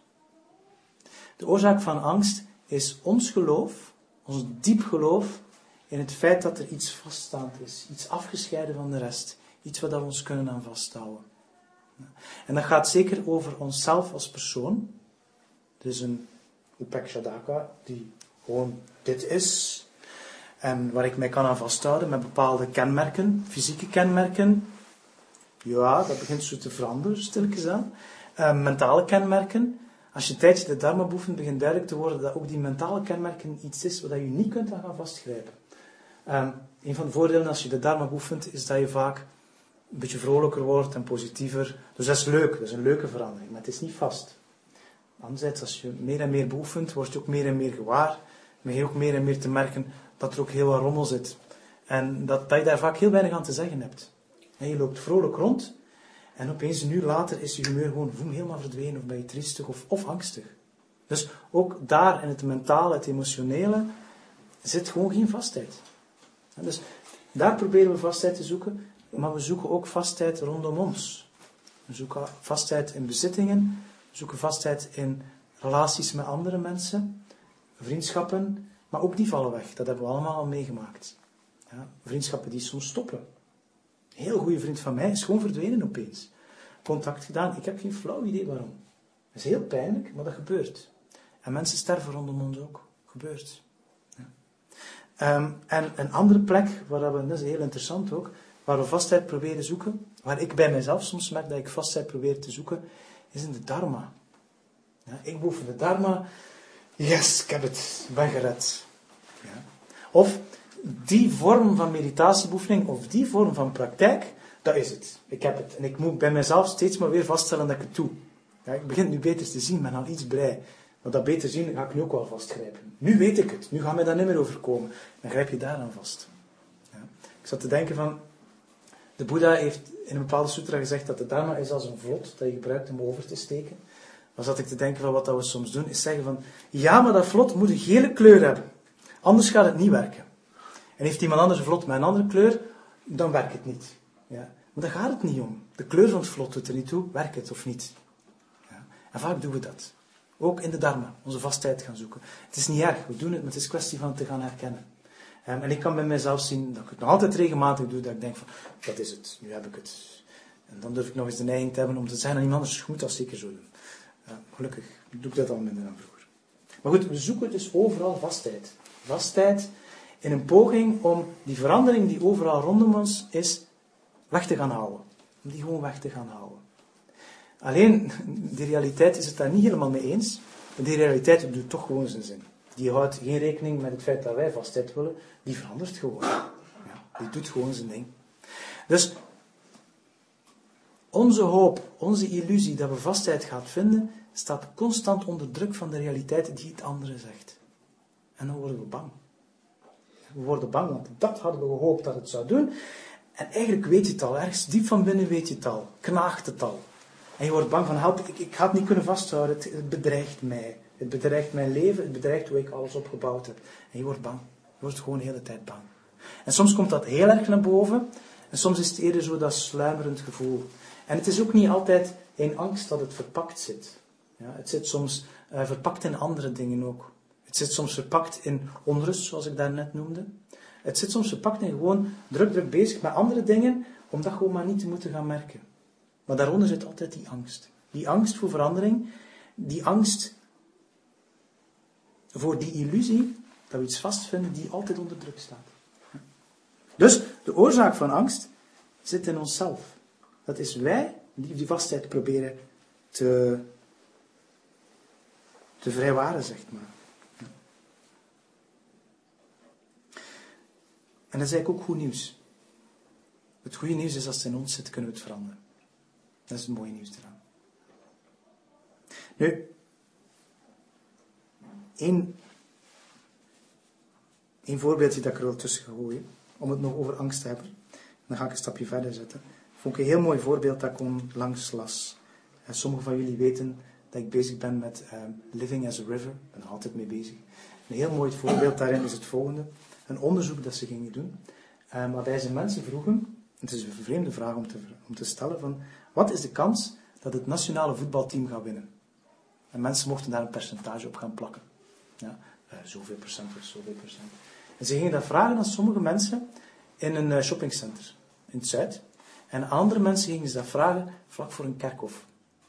De oorzaak van angst is ons geloof, ons diep geloof in het feit dat er iets vaststaand is. Iets afgescheiden van de rest. Iets waar we ons kunnen aan vasthouden. En dat gaat zeker over onszelf als persoon. Dus een Upekshadaka die gewoon dit is. En waar ik mij kan aan vasthouden met bepaalde kenmerken, fysieke kenmerken. Ja, dat begint zo te veranderen, stilletjes aan. Mentale kenmerken. Als je een tijdje de dharma beoefent, begint duidelijk te worden dat ook die mentale kenmerken iets is waar je niet kunt aan gaan vastgrijpen. Een van de voordelen als je de dharma beoefent, is dat je vaak een beetje vrolijker wordt en positiever. Dus dat is leuk, dat is een leuke verandering, maar het is niet vast. Anderzijds, als je meer en meer beoefent, word je ook meer en meer gewaar. Maar je ook meer en meer te merken dat er ook heel wat rommel zit. En dat je daar vaak heel weinig aan te zeggen hebt. En je loopt vrolijk rond. En opeens een uur later is je humeur gewoon helemaal verdwenen. Of ben je triestig of angstig. Dus ook daar in het mentale, het emotionele, zit gewoon geen vastheid. En dus daar proberen we vastheid te zoeken. Maar we zoeken ook vastheid rondom ons. We zoeken vastheid in bezittingen. We zoeken vastheid in relaties met andere mensen. Vriendschappen. Maar ook die vallen weg. Dat hebben we allemaal al meegemaakt. Ja, vriendschappen die soms stoppen. Een heel goede vriend van mij is gewoon verdwenen opeens. Contact gedaan. Ik heb geen flauw idee waarom. Dat is heel pijnlijk, maar dat gebeurt. En mensen sterven rondom ons ook. Gebeurt. Ja. En een andere plek, waar we, dat is heel interessant ook, waar we vastheid proberen zoeken, waar ik bij mezelf soms merk dat ik vastheid probeer te zoeken, is in de dharma. Ja, ik beoefen de dharma. Yes, ik heb het. Ik ben gered. Ja. Of die vorm van meditatiebeoefening, of die vorm van praktijk, dat is het. Ik heb het. En ik moet bij mezelf steeds maar weer vaststellen dat ik het doe. Ja, ik begin het nu beter te zien, ben al iets blij. Maar dat beter zien ga ik nu ook wel vastgrijpen. Nu weet ik het. Nu gaat mij dat niet meer overkomen. Dan grijp je daaraan vast. Ja. Ik zat te denken van, de Boeddha heeft in een bepaalde sutra gezegd dat de dharma is als een vlot dat je gebruikt om over te steken. Dan zat ik te denken van wat dat we soms doen, is zeggen van, ja, maar dat vlot moet een gele kleur hebben. Anders gaat het niet werken. En heeft iemand anders een vlot met een andere kleur, dan werkt het niet. Ja. Maar daar gaat het niet om. De kleur van het vlot doet er niet toe, werkt het of niet. Ja. En vaak doen we dat. Ook in de dharma, onze vastheid gaan zoeken. Het is niet erg, we doen het, maar het is kwestie van het te gaan herkennen. En ik kan bij mijzelf zien dat ik het nog altijd regelmatig doe, dat ik denk van, dat is het, nu heb ik het. En dan durf ik nog eens de neiging te hebben om te zeggen aan iemand anders, je moet dat zeker zo doen. Gelukkig doe ik dat al minder dan vroeger. Maar goed, we zoeken dus overal vastheid. Vastheid in een poging om die verandering die overal rondom ons is, weg te gaan houden. Om die gewoon weg te gaan houden. Alleen, de realiteit is het daar niet helemaal mee eens. De realiteit doet toch gewoon zijn zin. Die houdt geen rekening met het feit dat wij vastheid willen. Die verandert gewoon. Ja, die doet gewoon zijn ding. Dus, onze hoop, onze illusie dat we vastheid gaan vinden, staat constant onder druk van de realiteit die het andere zegt. En dan worden we bang. We worden bang, want dat hadden we gehoopt dat het zou doen. En eigenlijk weet je het al, ergens diep van binnen weet je het al, knaagt het al. En je wordt bang van, help, ik ga het niet kunnen vasthouden, het bedreigt mij. Het bedreigt mijn leven, het bedreigt hoe ik alles opgebouwd heb. En je wordt bang. Je wordt gewoon de hele tijd bang. En soms komt dat heel erg naar boven, en soms is het eerder zo dat sluimerend gevoel. En het is ook niet altijd in angst dat het verpakt zit. Ja, het zit soms verpakt in andere dingen ook. Het zit soms verpakt in onrust, zoals ik daarnet noemde. Het zit soms verpakt in gewoon druk bezig met andere dingen, om dat gewoon maar niet te moeten gaan merken. Maar daaronder zit altijd die angst. Die angst voor verandering, die angst voor die illusie, dat we iets vastvinden, die altijd onder druk staat. Dus, de oorzaak van angst zit in onszelf. Dat is wij die vastheid proberen te vrijwaren, zeg maar. En dat is eigenlijk ook goed nieuws. Het goede nieuws is, als het in ons zit, kunnen we het veranderen. Dat is het mooie nieuws eraan. Nu, één voorbeeldje dat ik er wel tussen ga gooien, om het nog over angst te hebben. Dan ga ik een stapje verder zetten. Vond ik een heel mooi voorbeeld dat ik onlangs las. Sommigen van jullie weten dat ik bezig ben met Living as a River. Ik ben er altijd mee bezig. Een heel mooi voorbeeld daarin is het volgende. Een onderzoek dat ze gingen doen, waarbij ze mensen vroegen, het is een vreemde vraag om te stellen, van wat is de kans dat het nationale voetbalteam gaat winnen? En mensen mochten daar een percentage op gaan plakken. Ja, zoveel procent of zoveel procent. En ze gingen dat vragen aan sommige mensen in een shoppingcenter in het Zuid. En aan andere mensen gingen ze dat vragen vlak voor een kerkhof.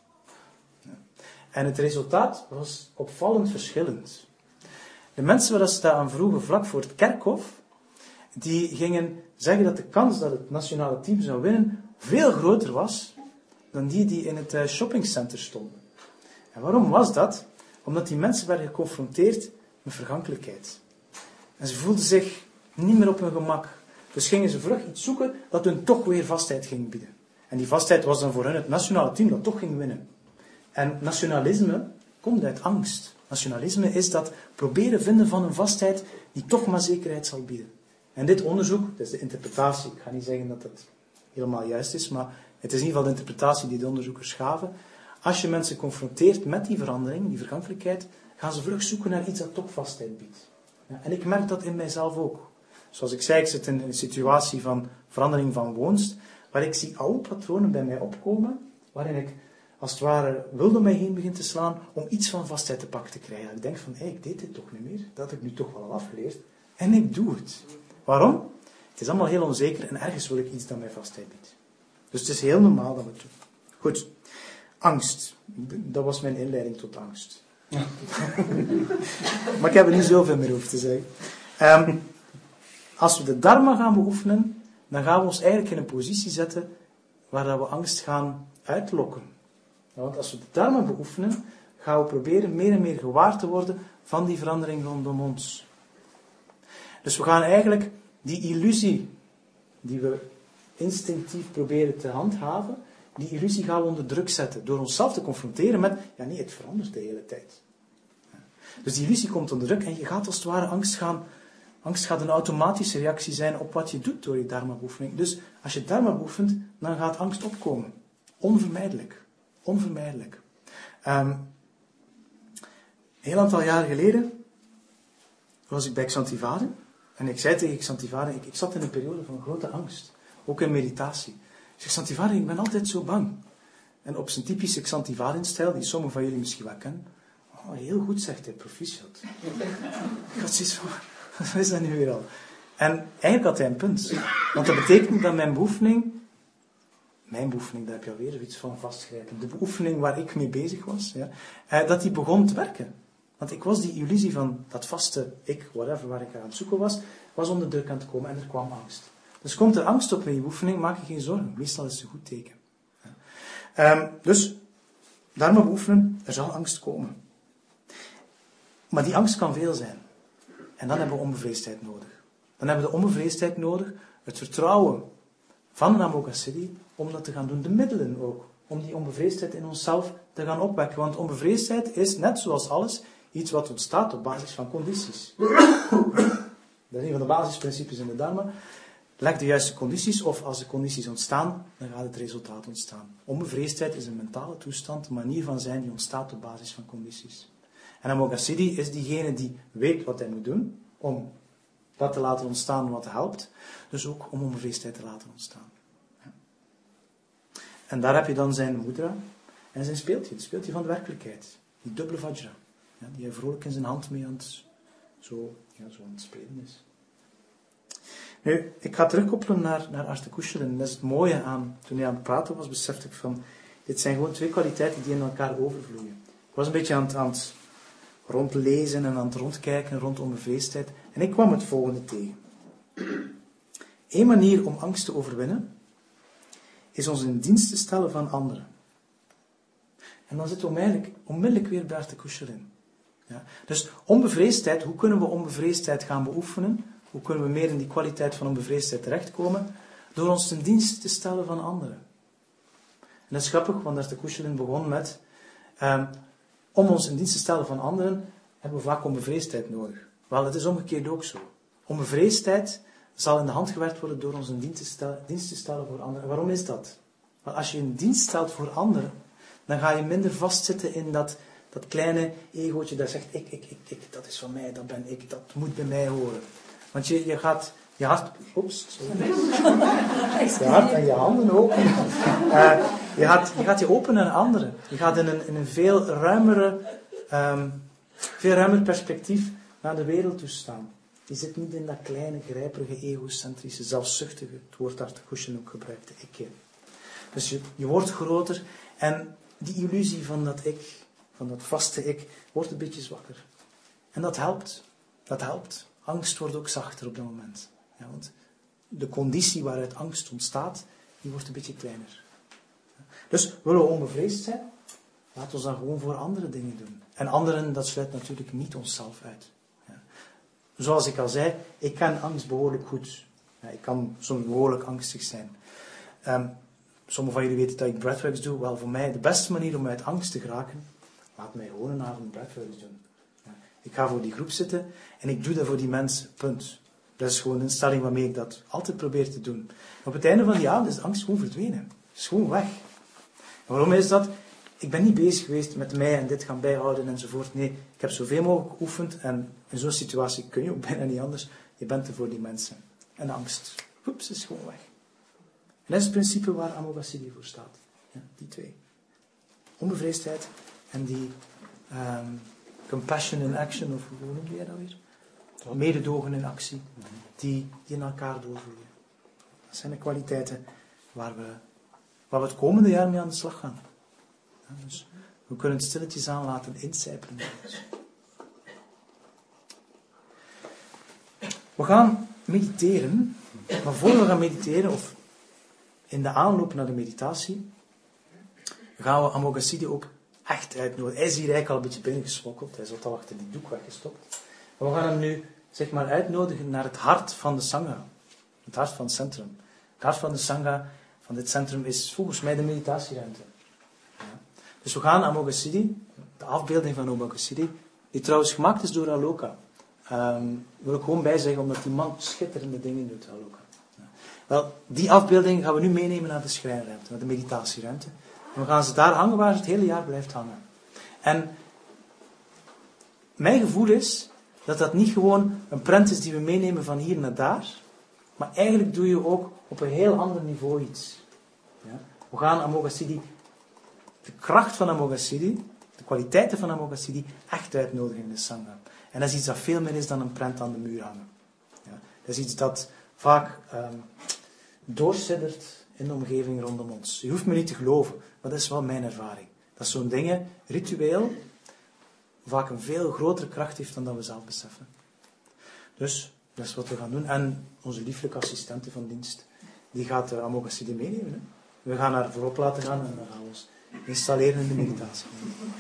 Ja. En het resultaat was opvallend verschillend. De mensen waar ze dat aan vroegen vlak voor het kerkhof, die gingen zeggen dat de kans dat het nationale team zou winnen veel groter was dan die in het shoppingcenter stonden. En waarom was dat? Omdat die mensen werden geconfronteerd met vergankelijkheid. En ze voelden zich niet meer op hun gemak. Dus gingen ze vlug iets zoeken dat hun toch weer vastheid ging bieden. En die vastheid was dan voor hen het nationale team dat toch ging winnen. En nationalisme komt uit angst. Nationalisme is dat proberen vinden van een vastheid die toch maar zekerheid zal bieden. En dit onderzoek, dat is de interpretatie, ik ga niet zeggen dat het helemaal juist is, maar het is in ieder geval de interpretatie die de onderzoekers gaven. Als je mensen confronteert met die verandering, die vergankelijkheid, gaan ze vlug zoeken naar iets dat toch vastheid biedt. Ja, en ik merk dat in mijzelf ook. Zoals ik zei, ik zit in een situatie van verandering van woonst, waar ik zie oude patronen bij mij opkomen, waarin ik als het ware wilde mij heen begin te slaan om iets van vastheid te pakken te krijgen. Ik denk van, ik deed dit toch niet meer. Dat heb ik nu toch wel al afgeleerd. En ik doe het. Waarom? Het is allemaal heel onzeker en ergens wil ik iets dat mij vastheid biedt. Dus het is heel normaal dat we het doen. Goed. Angst. Dat was mijn inleiding tot angst. Ja. Maar ik heb er niet zoveel meer over te zeggen. Als we de dharma gaan beoefenen, dan gaan we ons eigenlijk in een positie zetten waar we angst gaan uitlokken. Ja, want als we de dharma beoefenen, gaan we proberen meer en meer gewaar te worden van die verandering rondom ons. Dus we gaan eigenlijk die illusie die we instinctief proberen te handhaven, die illusie gaan we onder druk zetten. Door onszelf te confronteren met, ja nee, het verandert de hele tijd. Dus die illusie komt onder druk en je gaat als het ware angst gaat een automatische reactie zijn op wat je doet door je dharma-beoefening. Dus als je dharma beoefent, dan gaat angst opkomen. Onvermijdelijk. Onvermijdelijk. Een heel aantal jaren geleden was ik bij Xantivade. En ik zei tegen Xantivari, ik zat in een periode van grote angst. Ook in meditatie. Ik zeg, Xantivari, ik ben altijd zo bang. En op zijn typische Xantivari-stijl, die sommigen van jullie misschien wel kennen. Oh, heel goed, zegt hij, proficiat. Ik had zoiets van, wat is dat nu weer al? En eigenlijk had hij een punt. Want dat betekent dat mijn beoefening, daar heb je alweer iets van vastgrijpen. De beoefening waar ik mee bezig was, ja, dat die begon te werken. Want ik was die illusie van dat vaste ik, whatever, waar ik aan het zoeken was onder druk aan het komen en er kwam angst. Dus komt er angst op in je oefening, maak je geen zorgen. Meestal is het een goed teken. Dus, daarom beoefenen, er zal angst komen. Maar die angst kan veel zijn. En dan hebben we onbevreesdheid nodig. Dan hebben we de onbevreesdheid nodig, het vertrouwen van een Amoghasiddhi, om dat te gaan doen. De middelen ook, om die onbevreesdheid in onszelf te gaan opwekken. Want onbevreesdheid is, net zoals alles, iets wat ontstaat op basis van condities. Dat is een van de basisprincipes in de Dharma. Leg de juiste condities, of als de condities ontstaan, dan gaat het resultaat ontstaan. Onbevreesdheid is een mentale toestand, een manier van zijn die ontstaat op basis van condities. En Amoghasiddhi is diegene die weet wat hij moet doen, om dat te laten ontstaan wat helpt. Dus ook om onbevreesdheid te laten ontstaan. En daar heb je dan zijn mudra en zijn speeltje, het speeltje van de werkelijkheid. Die dubbele vajra, ja, die hij vrolijk in zijn hand mee aan het spelen is. Nu, ik ga terugkoppelen naar Arthakshila. Dat is het mooie aan, toen hij aan het praten was, besefte ik van, dit zijn gewoon twee kwaliteiten die in elkaar overvloeien. Ik was een beetje aan het rondlezen en aan het rondkijken rond onbevreesdheid. En ik kwam het volgende tegen. Eén manier om angst te overwinnen, is ons in dienst te stellen van anderen. En dan zitten we onmiddellijk weer bij Arthakshila in. Ja. Dus onbevreesdheid, hoe kunnen we onbevreesdheid gaan beoefenen? Hoe kunnen we meer in die kwaliteit van onbevreesdheid terechtkomen? Door ons ten dienste te stellen van anderen. En dat is grappig, want Arthakshila begon met, om ons in dienst te stellen van anderen, hebben we vaak onbevreesdheid nodig. Wel, het is omgekeerd ook zo. Onbevreesdheid zal in de hand gewerkt worden door ons in dienst te stellen voor anderen. En waarom is dat? Want als je in dienst stelt voor anderen, dan ga je minder vastzitten in dat kleine egootje dat zegt, ik, dat is van mij, dat ben ik, dat moet bij mij horen. Want je gaat je hart, je hart en je handen open. Je gaat je openen naar anderen. Je gaat in een veel ruimer perspectief naar de wereld toe staan. Je zit niet in dat kleine, grijperige, egocentrische, zelfzuchtige, het woord Arthakshila ook gebruikte, ik. Dus je wordt groter en die illusie van dat ik, van dat vaste ik, wordt een beetje zwakker. En dat helpt. Dat helpt. Angst wordt ook zachter op dat moment. Ja, want de conditie waaruit angst ontstaat, die wordt een beetje kleiner. Dus willen we onbevreesd zijn? Laten we dan gewoon voor andere dingen doen. En anderen, dat sluit natuurlijk niet onszelf uit. Ja. Zoals ik al zei, ik ken angst behoorlijk goed. Ja, ik kan soms behoorlijk angstig zijn. Sommigen van jullie weten dat ik breathworks doe. Wel, voor mij de beste manier om uit angst te geraken, laat mij gewoon een avond breathworks doen. Ja. Ik ga voor die groep zitten en ik doe dat voor die mensen, punt. Dat is gewoon een instelling waarmee ik dat altijd probeer te doen. Op het einde van die avond is de angst gewoon verdwenen. Het is gewoon weg. En waarom is dat? Ik ben niet bezig geweest met mij en dit gaan bijhouden enzovoort. Nee, ik heb zoveel mogelijk geoefend en in zo'n situatie kun je ook bijna niet anders. Je bent er voor die mensen. En de angst, oeps, is gewoon weg. En dat is het principe waar Amoghasiddhi voor staat. Ja, die twee. Onbevreesdheid en die compassion in action, of hoe noem jij dat weer? Mededogen in actie, die in elkaar doorvloeien. Dat zijn de kwaliteiten waar we het komende jaar mee aan de slag gaan. Ja, dus we kunnen het stilletjes aan laten incijpelen. We gaan mediteren, maar voor we gaan mediteren, of in de aanloop naar de meditatie, gaan we Amoghasiddhi ook echt uitnodigen. Hij is hier eigenlijk al een beetje binnengesmokkeld, hij zat al achter die doek weggestopt. Maar we gaan hem nu zeg maar uitnodigen naar het hart van de Sangha. Het hart van het centrum. Het hart van de Sangha, van dit centrum, is volgens mij de meditatieruimte. Ja. Dus we gaan Amoghasiddhi, de afbeelding van Amoghasiddhi, die trouwens gemaakt is door Aloka. Wil ik gewoon bijzeggen, omdat die man schitterende dingen doet, Aloka. Ja. Wel, die afbeelding gaan we nu meenemen naar de schrijnruimte, naar de meditatieruimte. En we gaan ze daar hangen waar ze het hele jaar blijft hangen. En mijn gevoel is dat niet gewoon een prent is die we meenemen van hier naar daar, maar eigenlijk doe je ook op een heel ander niveau iets. Ja? We gaan Amoghasiddhi, de kracht van Amoghasiddhi, de kwaliteiten van Amoghasiddhi, echt uitnodigen in de Sangha. En dat is iets dat veel meer is dan een prent aan de muur hangen. Ja? Dat is iets dat vaak doorsiddert in de omgeving rondom ons. Je hoeft me niet te geloven, maar dat is wel mijn ervaring. Dat zo'n dingen, ritueel, vaak een veel grotere kracht heeft dan dat we zelf beseffen. Dus, dat is wat we gaan doen. En onze lieflijke assistente van dienst, die gaat Amoghasiddhi meenemen. Hè. We gaan haar voorop laten gaan en dan gaan we ons installeren in de meditatie.